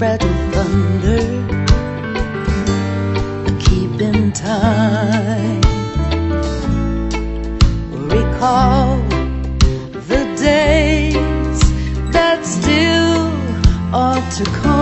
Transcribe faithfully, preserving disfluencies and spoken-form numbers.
fragile thunder, keeping time. Recall the days that still are to come.